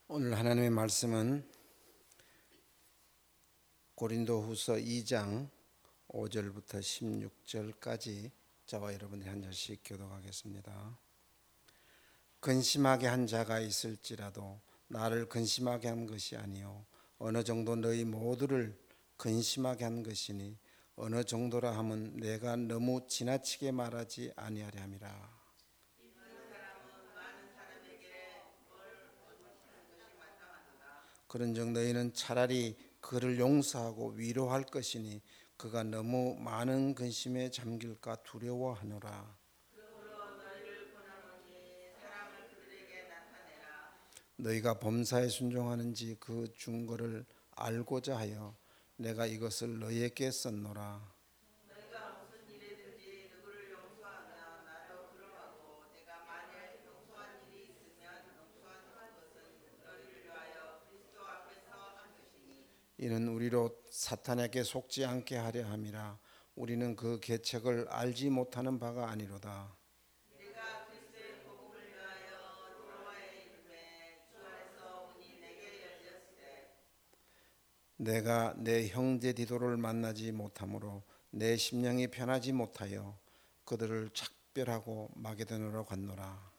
오늘 하나님의 말씀은 고린도후서 2장 5절부터 16절까지 저와 여러분들이 한 절씩 교독하겠습니다. 근심하게 한 자가 있을지라도 나를 근심하게 한 것이 아니요 어느 정도 너희 모두를 근심하게 한 것이니 어느 정도라 함은 내가 너무 지나치게 말하지 아니하려 함이라. 그런즉 너희는 차라리 그를 용서하고 위로할 것이니 그가 너무 많은 근심에 잠길까 두려워하노라. 너희가 범사에 순종하는지 그 증거를 알고자 하여 내가 이것을 너희에게 썼노라. 이는 우리로 사탄에게 속지 않게 하려 함이라. 우리는 그 계책을 알지 못하는 바가 아니로다. 내가 내 형제 디도를 만나지 못하므로 내 심령이 편하지 못하여 그들을 작별하고 마게도냐로 갔노라.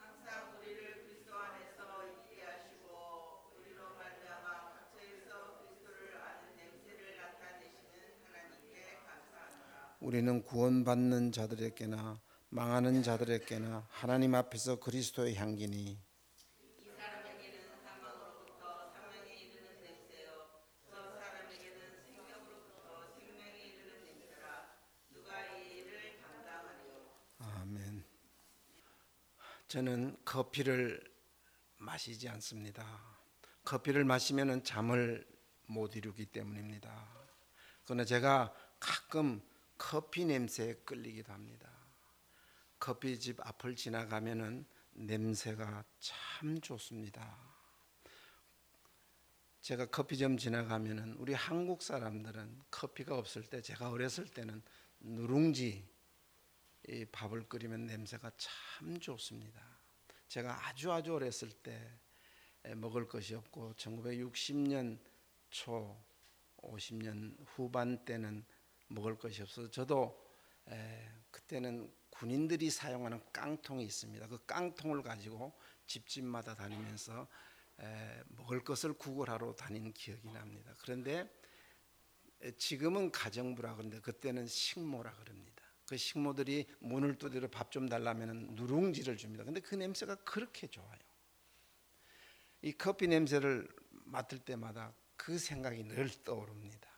우리는 구원받는 자들에게나 망하는 자들에게나 하나님 앞에서 그리스도의 향기니 아멘. 저는 커피를 마시지 않습니다. 커피를 마시면 잠을 못 이루기 때문입니다. 그러나 제가 가끔 커피 냄새에 끌리기도 합니다. 커피집 앞을 지나가면은 냄새가 참 좋습니다. 제가 커피점 지나가면은 우리 한국 사람들은 커피가 없을 때, 제가 어렸을 때는 누룽지 밥을 끓이면 냄새가 참 좋습니다. 제가 아주 어렸을 때 먹을 것이 없고 1960년 초 50년 후반 때는 먹을 것이 없어서 저도 그때는 군인들이 사용하는 깡통이 있습니다. 그 깡통을 가지고 집집마다 다니면서 먹을 것을 구걸하러 다닌 기억이 납니다. 그런데 지금은 가정부라 그러는데 그때는 식모라 그럽니다. 그 식모들이 문을 두드려 밥 좀 달라면 누룽지를 줍니다. 근데 그 냄새가 그렇게 좋아요. 이 커피 냄새를 맡을 때마다 그 생각이 늘 떠오릅니다.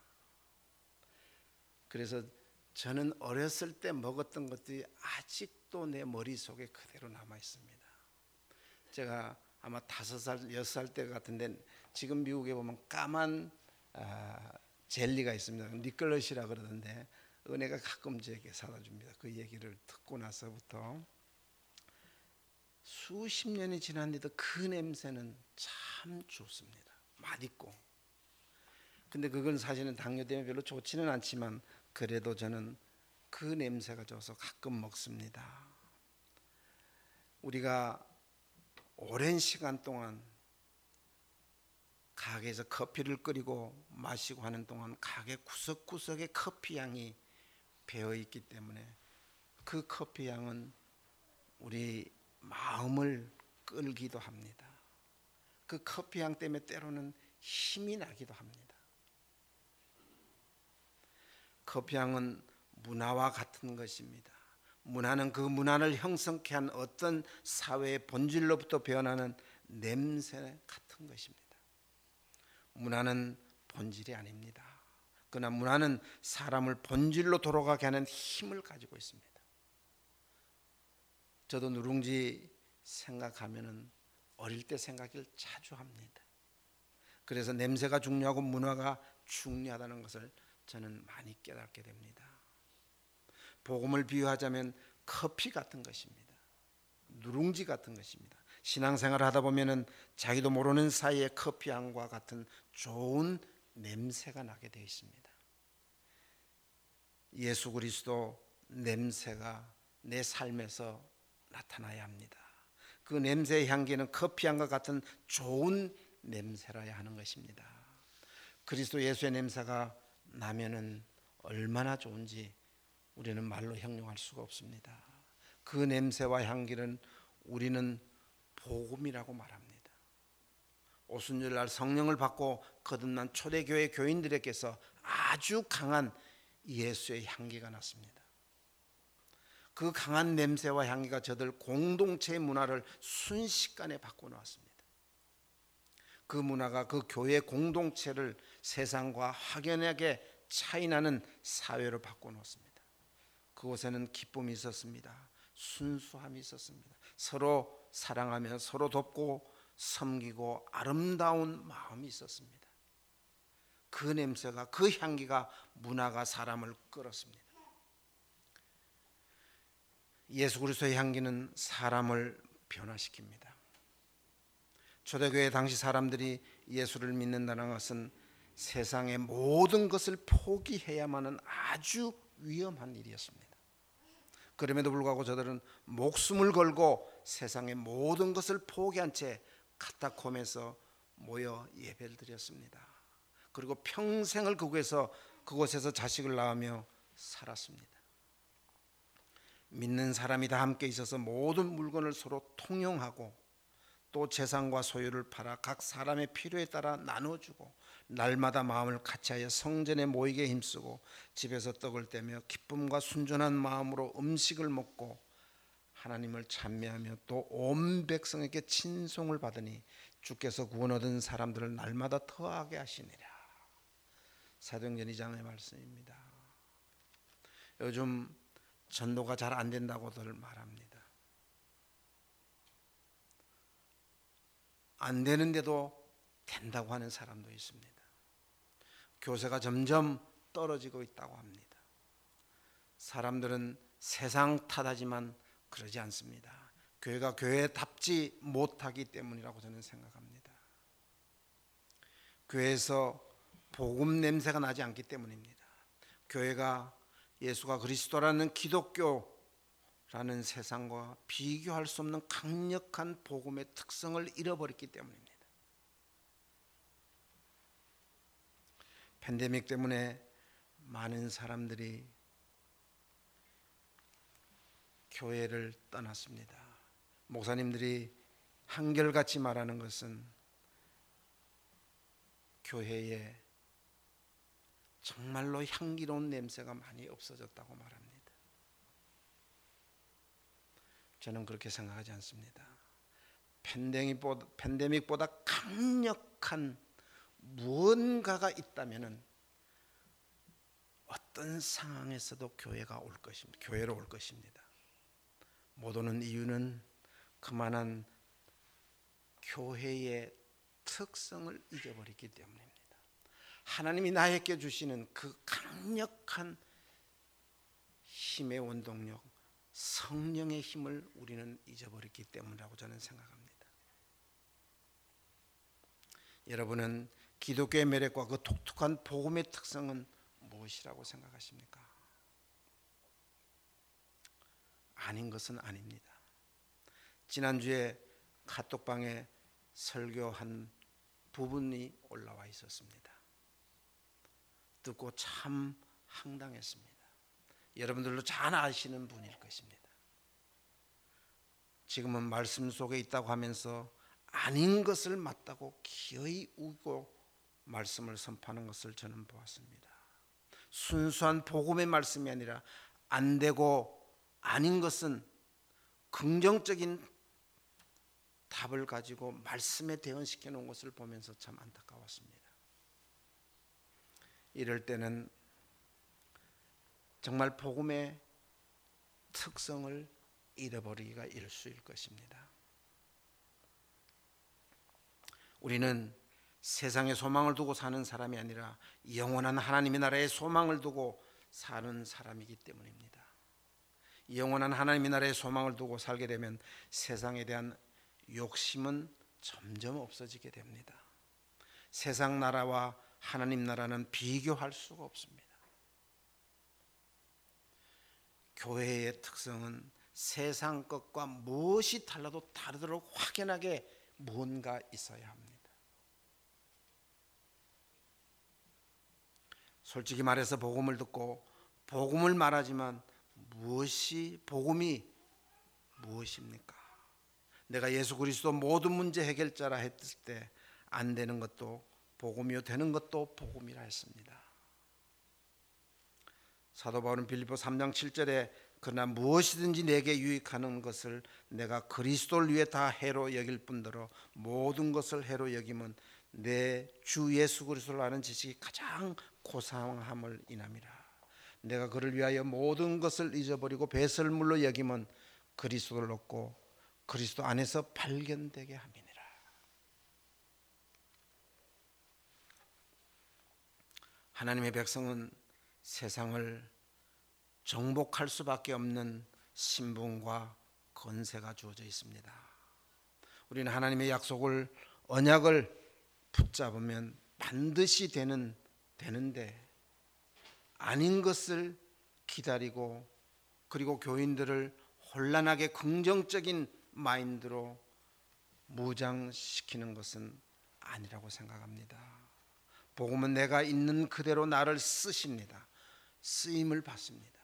그래서 저는 어렸을 때 먹었던 것들이 아직도 내 머릿속에 그대로 남아 있습니다. 제가 아마 5살, 6살 때 같은데 지금 미국에 보면 까만 젤리가 있습니다. 니클럿이라 그러던데 은혜가 가끔 제게 사다 줍니다. 그 얘기를 듣고 나서부터 수십 년이 지났는데도 그 냄새는 참 좋습니다. 맛있고. 근데 그건 사실은 당뇨 때문에 별로 좋지는 않지만 그래도 저는 그 냄새가 좋아서 가끔 먹습니다. 우리가 오랜 시간 동안 가게에서 커피를 끓이고 마시고 하는 동안 가게 구석구석에 커피 향이 배어 있기 때문에 그 커피 향은 우리 마음을 끌기도 합니다. 그 커피 향 때문에 때로는 힘이 나기도 합니다. 커피 향은 문화와 같은 것입니다. 문화는 그 문화를 형성케 한 어떤 사회의 본질로부터 배어나는 냄새 같은 것입니다. 문화는 본질이 아닙니다. 그러나 문화는 사람을 본질로 돌아가게 하는 힘을 가지고 있습니다. 저도 누룽지 생각하면은 어릴 때 생각을 자주 합니다. 그래서 냄새가 중요하고 문화가 중요하다는 것을 저는 많이 깨닫게 됩니다. 복음을 비유하자면 커피 같은 것입니다. 누룽지 같은 것입니다. 신앙생활을 하다 보면은 자기도 모르는 사이에 커피향과 같은 좋은 냄새가 나게 되어 있습니다. 예수 그리스도 냄새가 내 삶에서 나타나야 합니다. 그 냄새의 향기는 커피향과 같은 좋은 냄새라야 하는 것입니다. 그리스도 예수의 냄새가 나면은 얼마나 좋은지 우리는 말로 형용할 수가 없습니다. 그 냄새와 향기는 우리는 복음이라고 말합니다. 오순절날 성령을 받고 거듭난 초대교회 교인들에게서 아주 강한 예수의 향기가 났습니다. 그 강한 냄새와 향기가 저들 공동체의 문화를 순식간에 바꿔놓았습니다. 그 문화가 그 교회 공동체를 세상과 확연하게 차이나는 사회로 바꿔놓았습니다. 그곳에는 기쁨이 있었습니다. 순수함이 있었습니다. 서로 사랑하며 서로 돕고 섬기고 아름다운 마음이 있었습니다. 그 냄새가, 그 향기가 문화가 사람을 끌었습니다. 예수 그리스도의 향기는 사람을 변화시킵니다. 초대교회 당시 사람들이 예수를 믿는다는 것은 세상의 모든 것을 포기해야만은 아주 위험한 일이었습니다. 그럼에도 불구하고 저들은 목숨을 걸고 세상의 모든 것을 포기한 채 카타콤에서 모여 예배를 드렸습니다. 그리고 평생을 그곳에서 자식을 낳으며 살았습니다. 믿는 사람이 다 함께 있어서 모든 물건을 서로 통용하고 또 재산과 소유를 팔아 각 사람의 필요에 따라 나눠주고 날마다 마음을 같이하여 성전에 모이게 힘쓰고 집에서 떡을 떼며 기쁨과 순전한 마음으로 음식을 먹고 하나님을 찬미하며 또 온 백성에게 친송을 받으니 주께서 구원 얻은 사람들을 날마다 더하게 하시니라. 사도행전 2장의 말씀입니다. 요즘 전도가 잘 안 된다고들 말합니다. 안 되는데도 된다고 하는 사람도 있습니다. 교세가 점점 떨어지고 있다고 합니다. 사람들은 세상 탓하지만 그러지 않습니다. 교회가 교회답지 못하기 때문이라고 저는 생각합니다. 교회에서 복음 냄새가 나지 않기 때문입니다. 교회가 예수가 그리스도라는 기독교라는 세상과 비교할 수 없는 강력한 복음의 특성을 잃어버렸기 때문입니다. 팬데믹 때문에 많은 사람들이 교회를 떠났습니다. 목사님들이 한결같이 말하는 것은 교회에 정말로 향기로운 냄새가 많이 없어졌다고 말합니다. 저는 그렇게 생각하지 않습니다. 팬데믹보다 강력한 무언가가 있다면 어떤 상황에서도 교회로 올 것입니다. 못 오는 이유는 그만한 교회의 특성을 잊어버렸기 때문입니다. 하나님이 나에게 주시는 그 강력한 힘의 원동력, 성령의 힘을 우리는 잊어버렸기 때문이라고 저는 생각합니다. 여러분은 기독교의 매력과 그 독특한 복음의 특성은 무엇이라고 생각하십니까? 아닌 것은 아닙니다. 지난주에 카톡방에 설교한 부분이 올라와 있었습니다. 듣고 참 황당했습니다. 여러분들도 잘 아시는 분일 것입니다. 지금은 말씀 속에 있다고 하면서 아닌 것을 맞다고 기어이 우고 말씀을 선포하는 것을 저는 보았습니다. 순수한 복음의 말씀이 아니라 안 되고 아닌 것은 긍정적인 답을 가지고 말씀에 대응시켜 놓은 것을 보면서 참 안타까웠습니다. 이럴 때는 정말 복음의 특성을 잃어버리기가 일수일 것입니다. 우리는 세상에 소망을 두고 사는 사람이 아니라 영원한 하나님의 나라에 소망을 두고 사는 사람이기 때문입니다. 영원한 하나님의 나라에 소망을 두고 살게 되면 세상에 대한 욕심은 점점 없어지게 됩니다. 세상 나라와 하나님 나라는 비교할 수가 없습니다. 교회의 특성은 세상 것과 무엇이 달라도 다르도록 확연하게 무언가 있어야 합니다. 솔직히 말해서 복음을 듣고 복음을 말하지만 복음이 무엇입니까? 내가 예수 그리스도 모든 문제 해결자라 했을 때 안 되는 것도 복음이요 되는 것도 복음이라 했습니다. 사도 바울은 빌립보 3장 7절에 그러나 무엇이든지 내게 유익하는 것을 내가 그리스도를 위해 다 해로 여길 뿐더러 모든 것을 해로 여기면 내 주 예수 그리스도를 아는 지식이 가장 고상함을 인함이라. 내가 그를 위하여 모든 것을 잊어버리고 배설물로 여기면 그리스도를 얻고 그리스도 안에서 발견되게 함이니라. 하나님의 백성은 세상을 정복할 수밖에 없는 신분과 권세가 주어져 있습니다. 우리는 하나님의 약속을 언약을 붙잡으면 반드시 되는데 아닌 것을 기다리고 그리고 교인들을 혼란하게 긍정적인 마인드로 무장시키는 것은 아니라고 생각합니다. 복음은 내가 있는 그대로 나를 쓰십니다. 쓰임을 받습니다.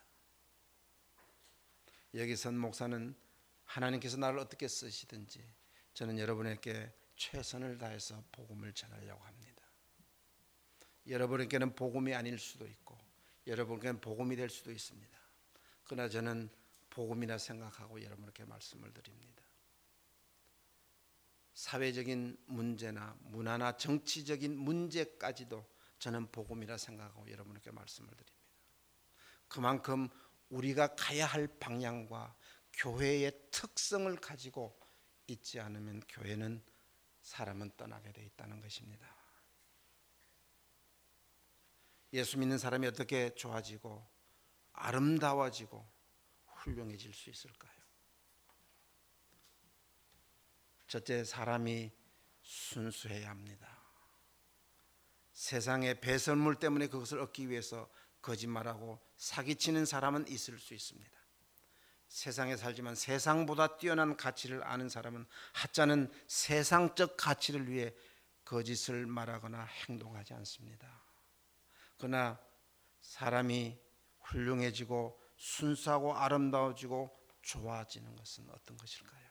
여기선 목사는 하나님께서 나를 어떻게 쓰시든지 저는 여러분에게 최선을 다해서 복음을 전하려고 합니다. 여러분에게는 복음이 아닐 수도 있고 여러분에게는 복음이 될 수도 있습니다. 그러나 저는 복음이라 생각하고 여러분에게 말씀을 드립니다. 사회적인 문제나 문화나 정치적인 문제까지도 저는 복음이라 생각하고 여러분에게 말씀을 드립니다. 그만큼 우리가 가야 할 방향과 교회의 특성을 가지고 있지 않으면 교회는 사람은 떠나게 돼 있다는 것입니다. 예수 믿는 사람이 어떻게 좋아지고 아름다워지고 훌륭해질 수 있을까요? 첫째, 사람이 순수해야 합니다. 세상의 배설물 때문에 그것을 얻기 위해서 거짓말하고 사기치는 사람은 있을 수 있습니다. 세상에 살지만 세상보다 뛰어난 가치를 아는 사람은 하찮은 세상적 가치를 위해 거짓을 말하거나 행동하지 않습니다. 그러나 사람이 훌륭해지고 순수하고 아름다워지고 좋아지는 것은 어떤 것일까요?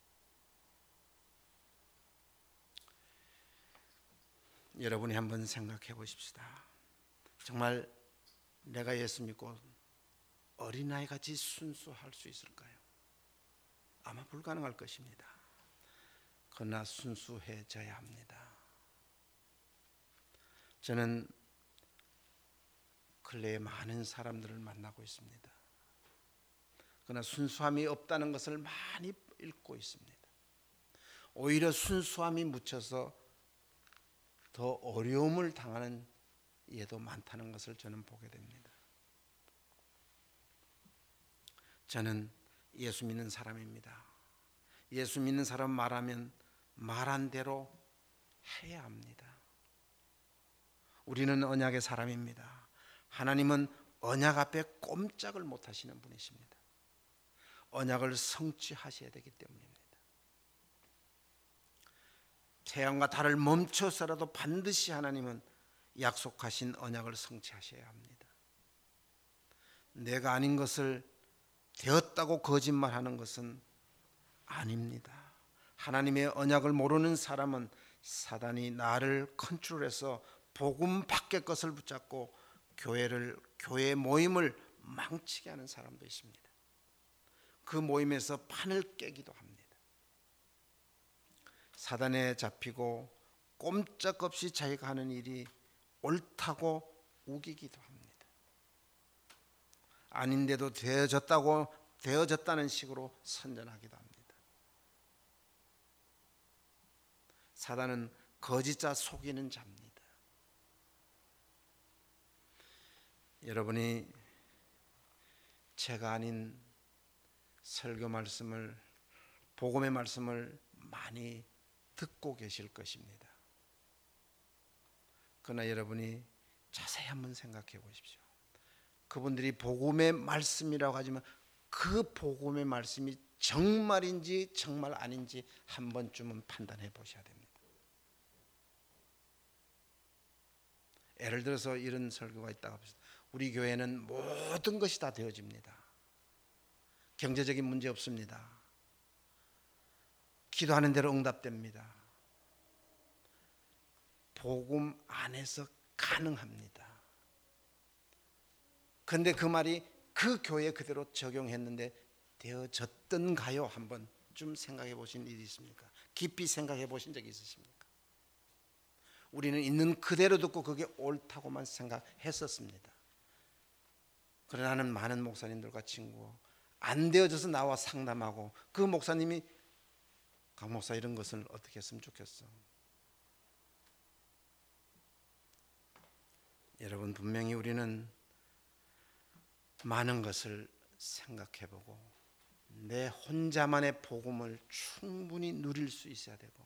여러분이 한번 생각해 보십시다. 정말 내가 예수 믿고 어린아이같이 순수할 수 있을까요? 아마 불가능할 것입니다. 그러나 순수해져야 합니다. 저는 근래에 많은 사람들을 만나고 있습니다. 그러나 순수함이 없다는 것을 많이 읽고 있습니다. 오히려 순수함이 묻혀서 더 어려움을 당하는 예도 많다는 것을 저는 보게 됩니다. 저는 예수 믿는 사람입니다. 예수 믿는 사람 말하면 말한 대로 해야 합니다. 우리는 언약의 사람입니다. 하나님은 언약 앞에 꼼짝을 못 하시는 분이십니다. 언약을 성취하셔야 되기 때문입니다. 태양과 달을 멈춰서라도 반드시 하나님은 약속하신 언약을 성취하셔야 합니다. 내가 아닌 것을 되었다고 거짓말하는 것은 아닙니다. 하나님의 언약을 모르는 사람은 사단이 나를 컨트롤해서 복음 밖의 것을 붙잡고 교회 모임을 망치게 하는 사람도 있습니다. 그 모임에서 판을 깨기도 합니다. 사단에 잡히고 꼼짝없이 자기가 하는 일이 옳다고 우기기도 합니다. 아닌데도 되어졌다는 식으로 선전하기도 합니다. 사단은 거짓자 속이는 자입니다. 여러분이 제가 아닌 설교 말씀을, 복음의 말씀을 많이 듣고 계실 것입니다. 그러나 여러분이 자세히 한번 생각해 보십시오. 그분들이 복음의 말씀이라고 하지만 그 복음의 말씀이 정말인지 정말 아닌지 한 번쯤은 판단해 보셔야 됩니다. 예를 들어서 이런 설교가 있다고 합시다. 우리 교회는 모든 것이 다 되어집니다. 경제적인 문제 없습니다. 기도하는 대로 응답됩니다. 복음 안에서 가능합니다. 그런데 그 말이 그 교회 그대로 적용했는데 되어졌던가요? 한번 좀 생각해 보신 일이 있습니까? 깊이 생각해 보신 적이 있으십니까? 우리는 있는 그대로 듣고 그게 옳다고만 생각했었습니다. 그러나 나는 많은 목사님들과 친구, 안 되어져서 나와 상담하고 그 목사님이 강 목사 이런 것을 어떻게 했으면 좋겠어. 여러분, 분명히 우리는 많은 것을 생각해보고 내 혼자만의 복음을 충분히 누릴 수 있어야 되고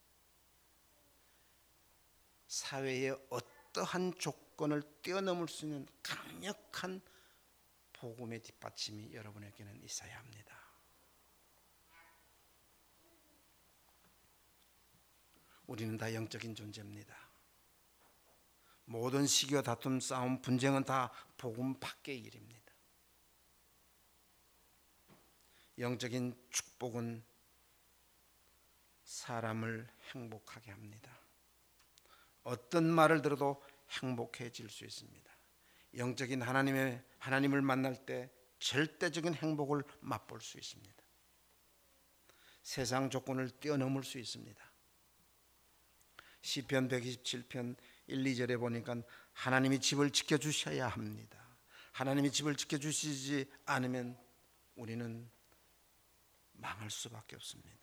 사회의 어떠한 조건을 뛰어넘을 수 있는 강력한 복음의 뒷받침이 여러분에게는 있어야 합니다. 우리는 다 영적인 존재입니다. 모든 시기와 다툼, 싸움, 분쟁은 다 복음 밖의 일입니다. 영적인 축복은 사람을 행복하게 합니다. 어떤 말을 들어도 행복해질 수 있습니다. 영적인 하나님을 만날 때 절대적인 행복을 맛볼 수 있습니다. 세상 조건을 뛰어넘을 수 있습니다. 시편 127편 1, 2절에 보니까 하나님이 집을 지켜주셔야 합니다. 하나님이 집을 지켜주시지 않으면 우리는 망할 수밖에 없습니다.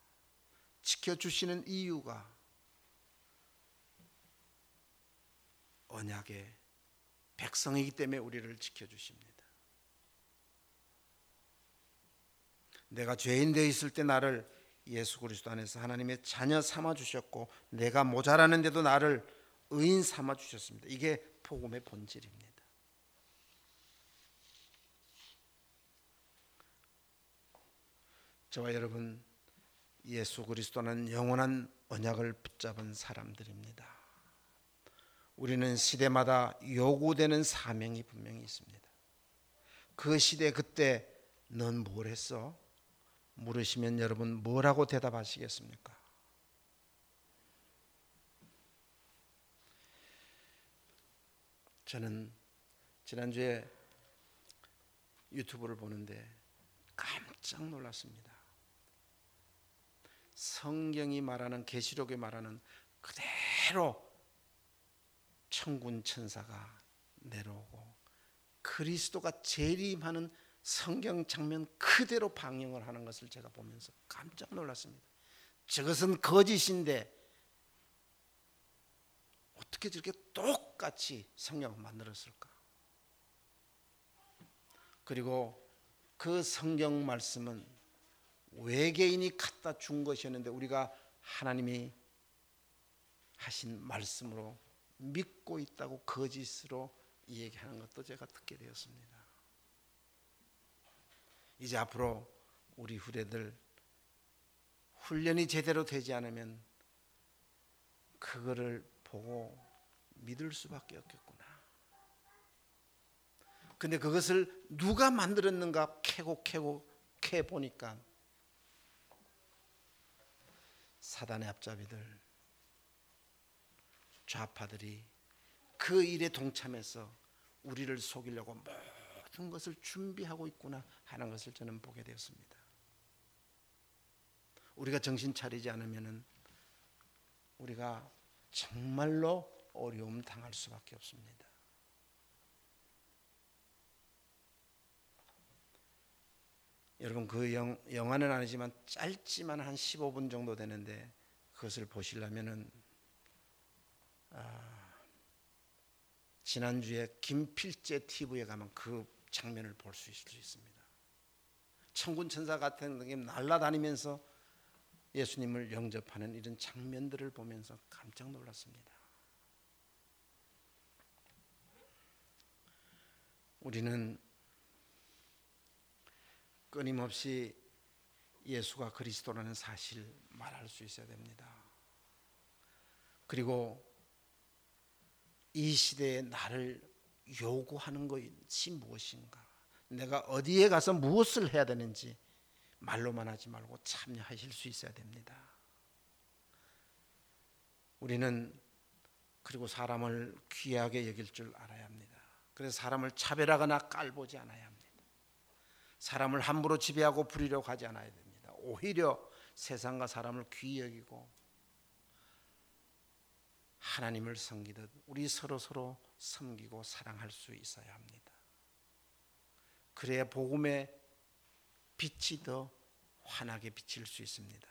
지켜주시는 이유가 언약의 백성이기 때문에 우리를 지켜주십니다. 내가 죄인 되어 있을 때 나를 예수 그리스도 안에서 하나님의 자녀 삼아 주셨고 내가 모자라는데도 나를 의인 삼아 주셨습니다. 이게 복음의 본질입니다. 저와 여러분, 예수 그리스도는 영원한 언약을 붙잡은 사람들입니다. 우리는 시대마다 요구되는 사명이 분명히 있습니다. 그 시대 그때 넌 뭘 했어? 물으시면 여러분 뭐라고 대답하시겠습니까? 저는 지난주에 유튜브를 보는데 깜짝 놀랐습니다. 성경이 말하는, 계시록이 말하는 그대로 천군 천사가 내려오고 그리스도가 재림하는 성경 장면 그대로 방영을 하는 것을 제가 보면서 깜짝 놀랐습니다. 저것은 거짓인데 어떻게 저렇게 똑같이 성경을 만들었을까? 그리고 그 성경 말씀은 외계인이 갖다 준 것이었는데 우리가 하나님이 하신 말씀으로 믿고 있다고 거짓으로 얘기하는 것도 제가 듣게 되었습니다. 이제 앞으로 우리 후대들 훈련이 제대로 되지 않으면 그거를 보고 믿을 수밖에 없겠구나. 근데 그것을 누가 만들었는가 캐 보니까 사단의 앞잡이들, 좌파들이 그 일에 동참해서 우리를 속이려고 모든 것을 준비하고 있구나 하는 것을 저는 보게 되었습니다. 우리가 정신 차리지 않으면 우리가 정말로 어려움 당할 수밖에 없습니다. 여러분, 그 영화는 아니지만 짧지만 한 15분 정도 되는데 그것을 보시려면은 지난주에 김필재 TV에 가면 그 장면을 볼 수 있습니다. 천군 천사 같은 게 날아다니면서 예수님을 영접하는 이런 장면들을 보면서 깜짝 놀랐습니다. 우리는 끊임없이 예수가 그리스도라는 사실 말할 수 있어야 됩니다. 그리고 이 시대에 나를 요구하는 것이 무엇인가, 내가 어디에 가서 무엇을 해야 되는지 말로만 하지 말고 참여하실 수 있어야 됩니다. 우리는 그리고 사람을 귀하게 여길 줄 알아야 합니다. 그래서 사람을 차별하거나 깔보지 않아야 합니다. 사람을 함부로 지배하고 부리려고 하지 않아야 됩니다. 오히려 세상과 사람을 귀히 여기고 하나님을 섬기듯 우리 서로 섬기고 사랑할 수 있어야 합니다. 그래야 복음의 빛이 더 환하게 비칠 수 있습니다.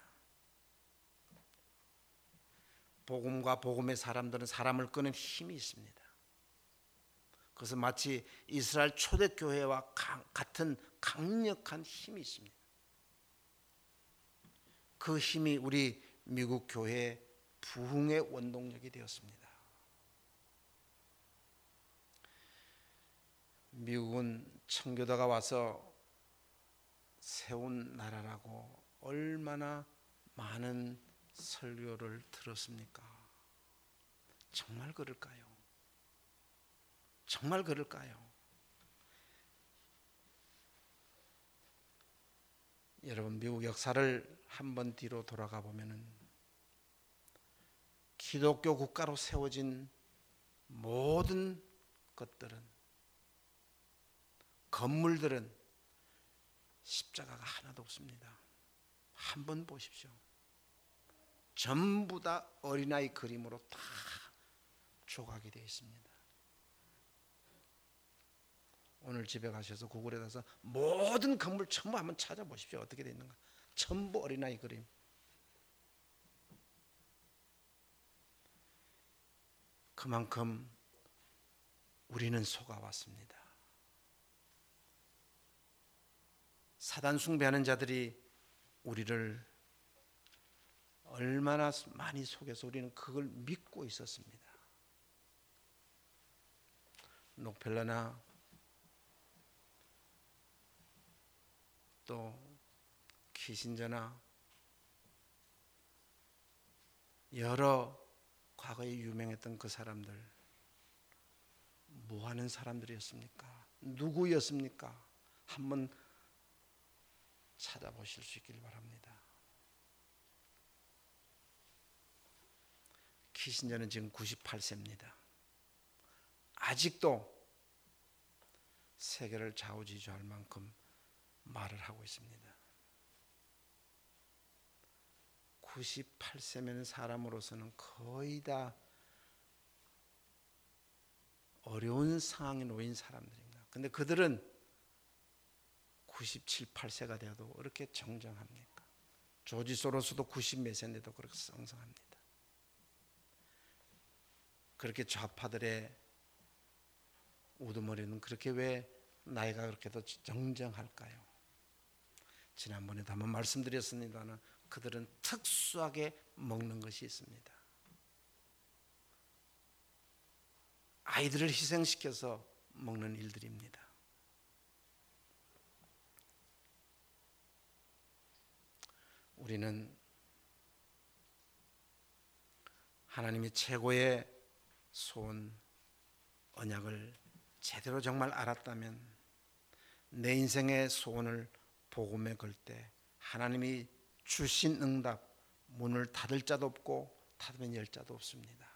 복음과 복음의 사람들은 사람을 끄는 힘이 있습니다. 그것은 마치 이스라엘 초대교회와 같은 강력한 힘이 있습니다. 그 힘이 우리 미국 교회의 부흥의 원동력이 되었습니다. 미국은 청교도가 와서 세운 나라라고 얼마나 많은 설교를 들었습니까? 정말 그럴까요? 정말 그럴까요? 여러분, 미국 역사를 한번 뒤로 돌아가 보면은 기독교 국가로 세워진 모든 것들은, 건물들은 십자가가 하나도 없습니다. 한번 보십시오. 전부 다 어린아이 그림으로 다 조각이 되어 있습니다. 오늘 집에 가셔서 구글에 가서 모든 건물 전부 한번 찾아보십시오. 어떻게 되어 있는가. 전부 어린아이 그림. 그만큼 우리는 속아왔습니다. 사단 숭배하는 자들이 우리를 얼마나 많이 속여서 우리는 그걸 믿고 있었습니다. 록펠러나 또 키신저나 여러 과거에 유명했던 그 사람들, 뭐 하는 사람들이었습니까? 누구였습니까? 한번 찾아보실 수 있길 바랍니다. 키신저는 지금 98세입니다. 아직도 세계를 좌우지주할 만큼 말을 하고 있습니다. 98세면 사람으로서는 거의 다 어려운 상황에 놓인 사람들입니다. 근데 그들은 97, 8세가 되어도 그렇게 정정합니까? 조지 소로스도 90 몇 세인데도 그렇게 성성합니다. 그렇게 좌파들의 우두머리는 그렇게 왜 나이가 그렇게도 정정할까요? 지난번에도 한번 말씀드렸습니다만 그들은 특수하게 먹는 것이 있습니다. 아이들을 희생시켜서 먹는 일들입니다. 우리는 하나님이 최고의 소원, 언약을 제대로 정말 알았다면 내 인생의 소원을 복음에 걸 때 하나님이 주신 응답, 문을 닫을 자도 없고 닫으면 열 자도 없습니다.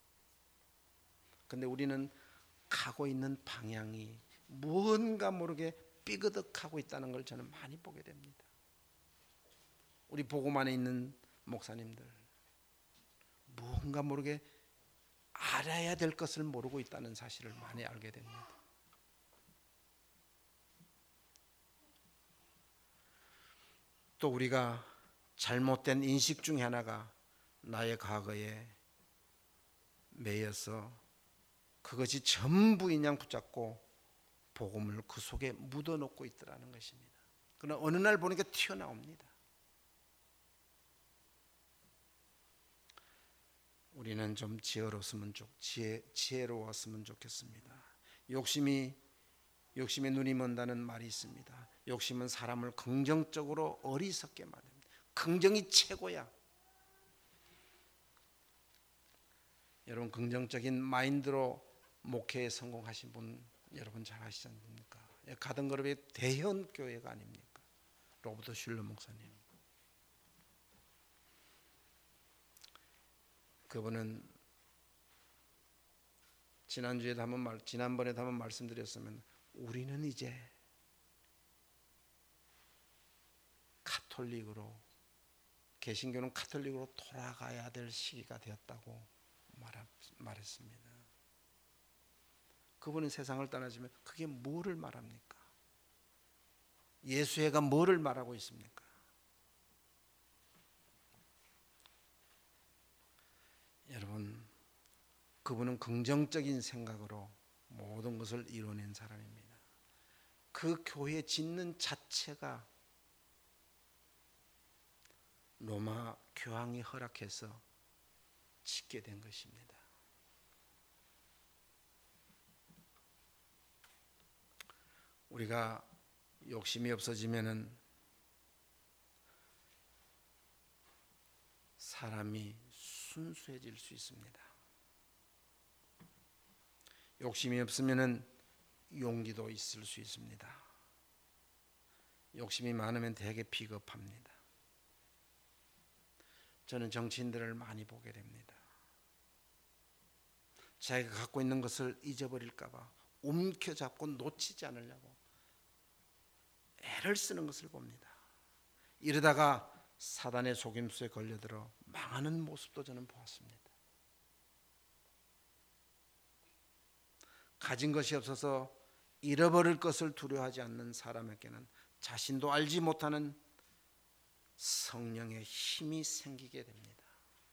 그런데 우리는 가고 있는 방향이 무언가 모르게 삐그덕하고 있다는 걸 저는 많이 보게 됩니다. 우리 복음 안에 있는 목사님들, 무언가 모르게 알아야 될 것을 모르고 있다는 사실을 많이 알게 됩니다. 또 우리가 잘못된 인식 중에 하나가 나의 과거에 매여서 그것이 전부 인양 붙잡고 복음을 그 속에 묻어놓고 있더라는 것입니다. 그러나 어느 날 보니까 튀어나옵니다. 우리는 좀 지혜로웠으면 좋겠습니다. 욕심이 욕심에 눈이 먼다는 말이 있습니다. 욕심은 사람을 긍정적으로 어리석게 만듭니다. 긍정이 최고야. 여러분, 긍정적인 마인드로 목회에 성공하신 분 여러분 잘 아시지 않습니까? 가든그룹의 대형 교회가 아닙니까? 로버트 슐러 목사님. 그분은 지난번에도 한번 말씀드렸으면, 우리는 이제 카톨릭으로, 개신교는 카톨릭으로 돌아가야 될 시기가 되었다고 말했습니다. 그분은 세상을 떠나지만 그게 뭐를 말합니까? 예수회가 뭐를 말하고 있습니까? 여러분, 그분은 긍정적인 생각으로 모든 것을 이뤄낸 사람입니다. 그 교회 짓는 자체가 로마 교황이 허락해서 짓게 된 것입니다. 우리가 욕심이 없어지면은 사람이 순수해질 수 있습니다. 욕심이 없으면은 용기도 있을 수 있습니다. 욕심이 많으면 되게 비겁합니다. 저는 정치인들을 많이 보게 됩니다. 자기가 갖고 있는 것을 잊어버릴까 봐 움켜잡고 놓치지 않으려고 애를 쓰는 것을 봅니다. 이러다가 사단의 속임수에 걸려들어 망하는 모습도 저는 보았습니다. 가진 것이 없어서 잃어버릴 것을 두려워하지 않는 사람에게는 자신도 알지 못하는 성령의 힘이 생기게 됩니다.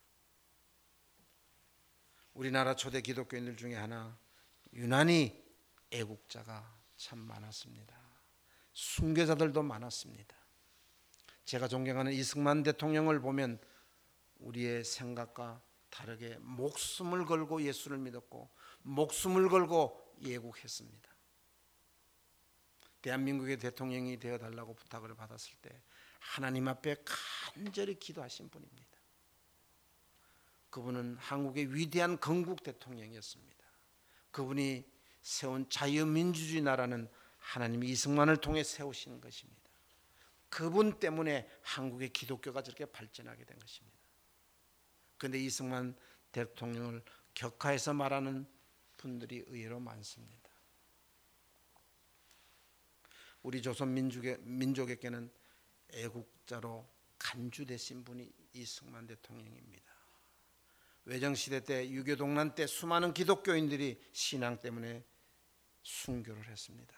우리나라 초대 기독교인들 중에 하나, 유난히 애국자가 참 많았습니다. 순교자들도 많았습니다. 제가 존경하는 이승만 대통령을 보면 우리의 생각과 다르게 목숨을 걸고 예수를 믿었고 목숨을 걸고 예국했습니다. 대한민국의 대통령이 되어달라고 부탁을 받았을 때 하나님 앞에 간절히 기도하신 분입니다. 그분은 한국의 위대한 건국 대통령이었습니다. 그분이 세운 자유민주주의 나라는 하나님이 이승만을 통해 세우시는 것입니다. 그분 때문에 한국의 기독교가 저렇게 발전하게 된 것입니다. 그런데 이승만 대통령을 격하해서 말하는 분들이 의외로 많습니다. 우리 조선 민족에게는 애국자로 간주되신 분이 이승만 대통령입니다. 외정시대 때, 유교동란 때 수많은 기독교인들이 신앙 때문에 순교를 했습니다.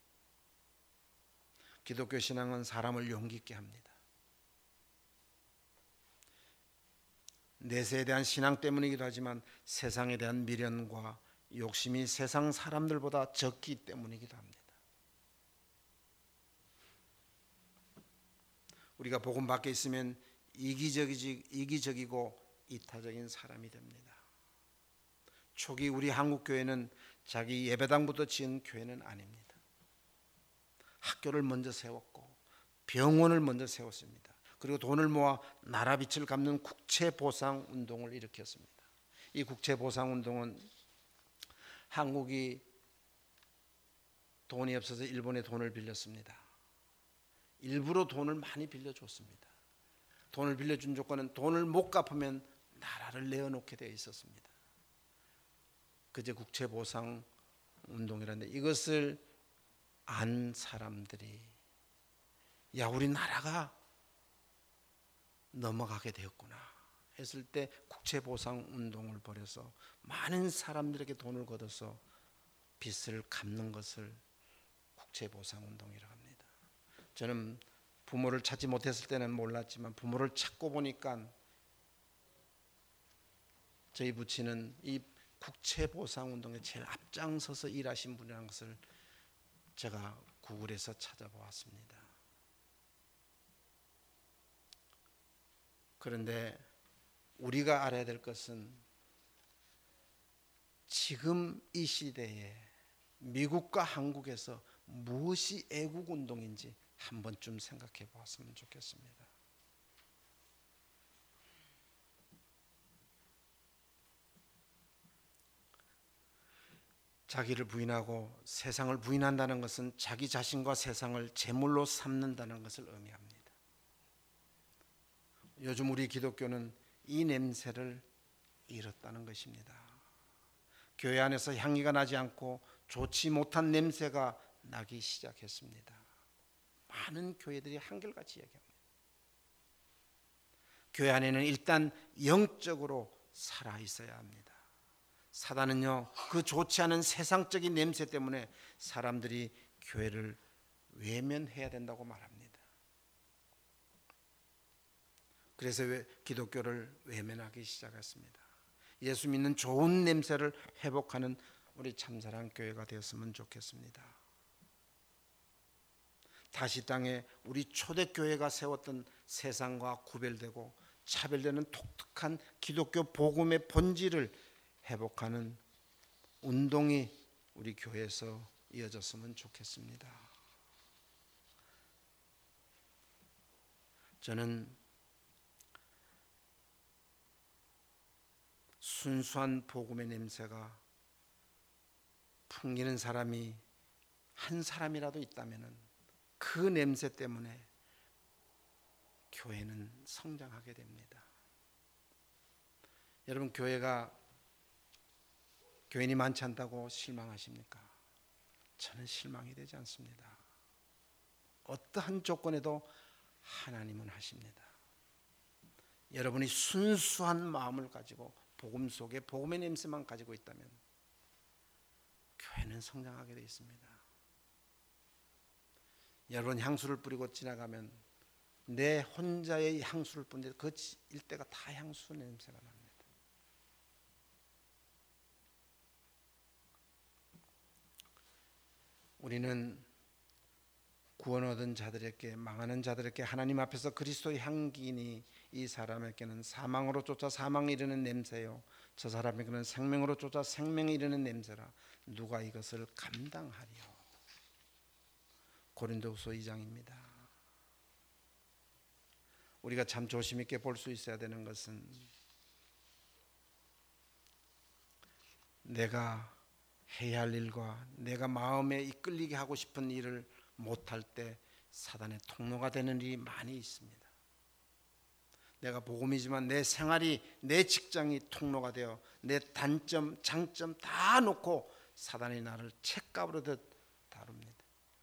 기독교 신앙은 사람을 용기 있게 합니다. 내세에 대한 신앙 때문이기도 하지만 세상에 대한 미련과 욕심이 세상 사람들보다 적기 때문이기도 합니다. 우리가 복음 밖에 있으면 이기적이고 이타적인 사람이 됩니다. 초기 우리 한국 교회는 자기 예배당부터 지은 교회는 아닙니다. 학교를 먼저 세웠고 병원을 먼저 세웠습니다. 그리고 돈을 모아 나라 빚을 갚는 국채보상 운동을 일으켰습니다. 이 국채보상 운동은 한국이 돈이 없어서 일본에 돈을 빌렸습니다. 일부러 돈을 많이 빌려줬습니다. 돈을 빌려준 조건은 돈을 못 갚으면 나라를 내어놓게 되어 있었습니다. 그제 국채보상 운동이라는데, 이것을 안 사람들이 야, 우리 나라가 넘어가게 되었구나 했을 때 국채보상 운동을 벌여서 많은 사람들에게 돈을 걷어서 빚을 갚는 것을 국채보상 운동이라고 합니다. 저는 부모를 찾지 못했을 때는 몰랐지만 부모를 찾고 보니까 저희 부친은 이 국채보상 운동에 제일 앞장서서 일하신 분이라는 것을 제가 구글에서 찾아보았습니다. 그런데 우리가 알아야 될 것은 지금 이 시대에 미국과 한국에서 무엇이 애국 운동인지 한 번쯤 생각해 보았으면 좋겠습니다. 자기를 부인하고 세상을 부인한다는 것은 자기 자신과 세상을 제물로 삼는다는 것을 의미합니다. 요즘 우리 기독교는 이 냄새를 잃었다는 것입니다. 교회 안에서 향기가 나지 않고 좋지 못한 냄새가 나기 시작했습니다. 많은 교회들이 한결같이 얘기합니다. 교회 안에는 일단 영적으로 살아 있어야 합니다. 사단은요, 그 좋지 않은 세상적인 냄새 때문에 사람들이 교회를 외면해야 된다고 말합니다. 그래서 기독교를 외면하기 시작했습니다. 예수 믿는 좋은 냄새를 회복하는 우리 참사랑 교회가 되었으면 좋겠습니다. 다시 땅에 우리 초대교회가 세웠던 세상과 구별되고 차별되는 독특한 기독교 복음의 본질을 회복하는 운동이 우리 교회에서 이어졌으면 좋겠습니다. 저는 순수한 복음의 냄새가 풍기는 사람이 한 사람이라도 있다면 그 냄새 때문에 교회는 성장하게 됩니다. 여러분, 교인이 많지 않다고 실망하십니까? 저는 실망이 되지 않습니다. 어떠한 조건에도 하나님은 하십니다. 여러분이 순수한 마음을 가지고 복음 속에 복음의 냄새만 가지고 있다면 교회는 성장하게 되어 있습니다. 여러분, 향수를 뿌리고 지나가면 내 혼자의 향수를 뿌리는데 그 일대가 다 향수 냄새가 납니다. 우리는 구원 얻은 자들에게, 망하는 자들에게 하나님 앞에서 그리스도의 향기니 이 사람에게는 사망으로 쫓아 사망에 이르는 냄새요, 저 사람에게는 생명으로 쫓아 생명에 이르는 냄새라. 누가 이것을 감당하리요? 고린도후서 2장입니다. 우리가 참 조심 있게 볼 수 있어야 되는 것은 내가 해야 할 일과 내가 마음에 이끌리게 하고 싶은 일을 못할 때 사단의 통로가 되는 일이 많이 있습니다. 내가 복음이지만 내 생활이, 내 직장이 통로가 되어 내 단점, 장점 다 놓고 사단이 나를 책가부로 다룹니다.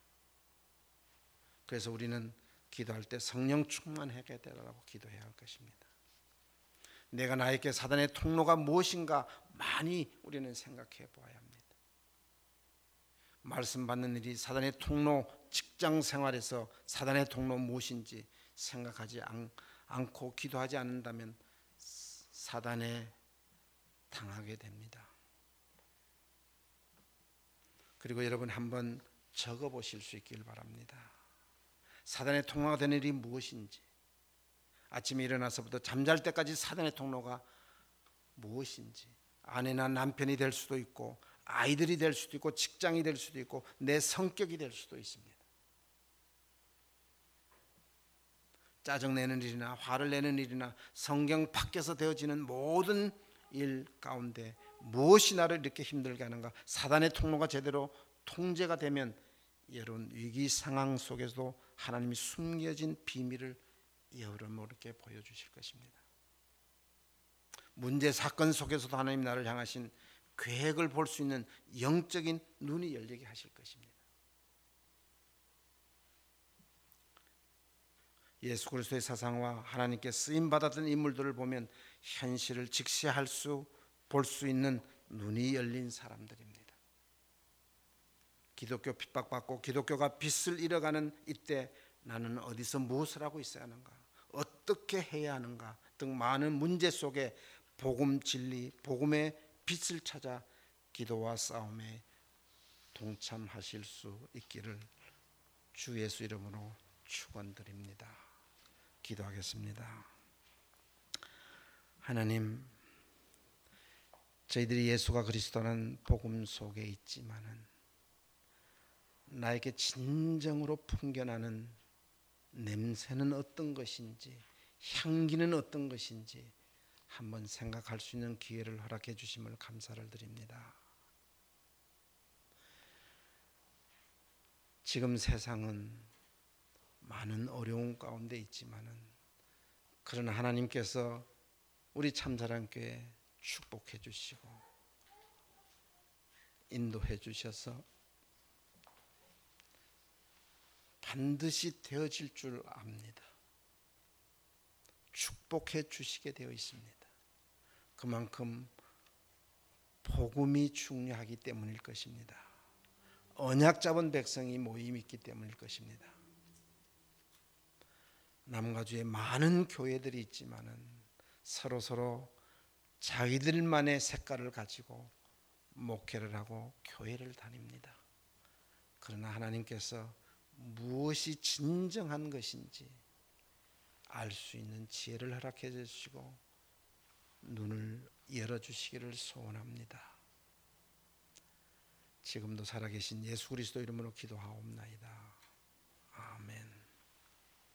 그래서 우리는 기도할 때 성령 충만하게 되라고 기도해야 할 것입니다. 내가 나에게 사단의 통로가 무엇인가 많이 우리는 생각해 보아야 합니다. 말씀 받는 일이 사단의 통로, 직장 생활에서 사단의 통로 무엇인지 생각하지 않고 기도하지 않는다면 사단에 당하게 됩니다. 그리고 여러분 한번 적어보실 수 있길 바랍니다. 사단의 통로가 되는 일이 무엇인지, 아침에 일어나서부터 잠잘 때까지 사단의 통로가 무엇인지, 아내나 남편이 될 수도 있고 아이들이 될 수도 있고 직장이 될 수도 있고 내 성격이 될 수도 있습니다. 짜증내는 일이나 화를 내는 일이나 성경 밖에서 되어지는 모든 일 가운데 무엇이 나를 이렇게 힘들게 하는가? 사단의 통로가 제대로 통제가 되면 여러분 위기 상황 속에서도 하나님이 숨겨진 비밀을 여러모르게 보여주실 것입니다. 문제 사건 속에서도 하나님 나를 향하신 계획을 볼 수 있는 영적인 눈이 열리게 하실 것입니다. 예수 그리스도의 사상과 하나님께 쓰임 받았던 인물들을 보면 현실을 직시할 볼 수 있는 눈이 열린 사람들입니다. 기독교 핍박받고 기독교가 빛을 잃어가는 이때 나는 어디서 무엇을 하고 있어야 하는가, 어떻게 해야 하는가 등 많은 문제 속에 복음 진리, 복음의 빛을 찾아 기도와 싸움에 동참하실 수 있기를 주 예수 이름으로 축원드립니다. 기도하겠습니다. 하나님, 저희들이 예수가 그리스도는 복음 속에 있지만은 나에게 진정으로 풍겨나는 냄새는 어떤 것인지, 향기는 어떤 것인지 한번 생각할 수 있는 기회를 허락해 주심을 감사를 드립니다. 지금 세상은 많은 어려움 가운데 있지만은, 그러나 하나님께서 우리 참사랑교회 축복해 주시고 인도해 주셔서 반드시 되어질 줄 압니다. 축복해 주시게 되어 있습니다. 그만큼 복음이 중요하기 때문일 것입니다. 언약 잡은 백성이 모임 있기 때문일 것입니다. 남가주에 많은 교회들이 있지만은 서로 자기들만의 색깔을 가지고 목회를 하고 교회를 다닙니다. 그러나 하나님께서 무엇이 진정한 것인지 알 수 있는 지혜를 허락해 주시고 눈을 열어주시기를 소원합니다. 지금도 살아계신 예수 그리스도 이름으로 기도하옵나이다.